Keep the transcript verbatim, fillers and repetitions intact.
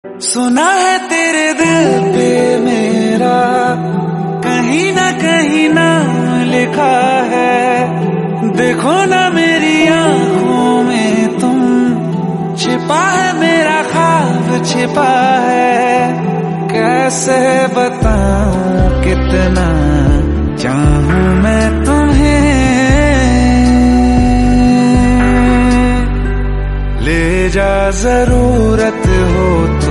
सुना है तेरे दिल पे मेरा कहीं ना कहीं नाम लिखा है। देखो ना मेरी आंखों में तुम, छिपा है मेरा ख्वाब छिपा है। कैसे बताऊं कितना चाहूं मैं तुम्हें, ले जा जरूरत हो तो